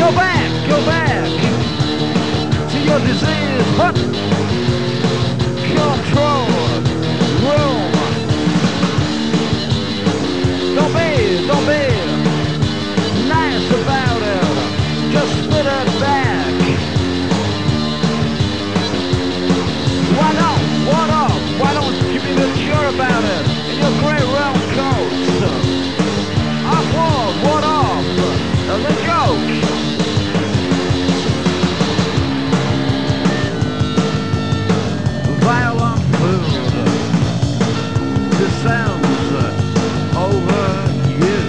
Go back to your disease hut. Control room. Don't be nice about it. Just spit it back. Why don't you be mature about it in your great round coat? Off, what off? The joke. Violent food. This sounds over you.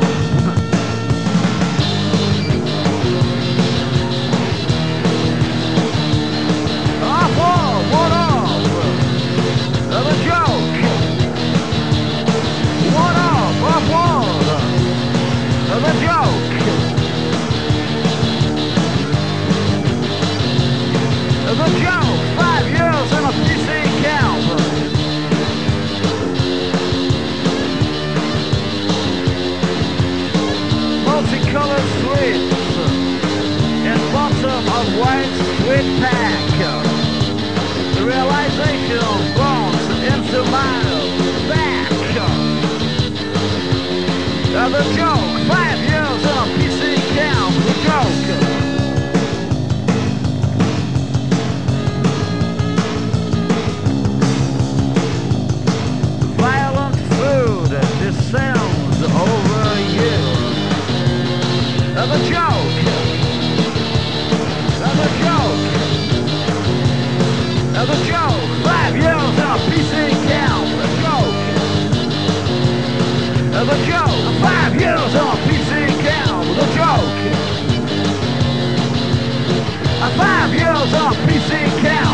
Off, what off? The joke. What off, the joke. The joke. 5 years in a PC camp. Multicolored sweets in bottom of white sweet pack. The realization bones into my back. The joke. 5 years in a PC camp. The joke. Violent food descends over you. The joke. The joke. The joke. 5 years in a PC camp. The joke. The joke. 5 years in a PC camp. The joke. 5 years in a PC camp.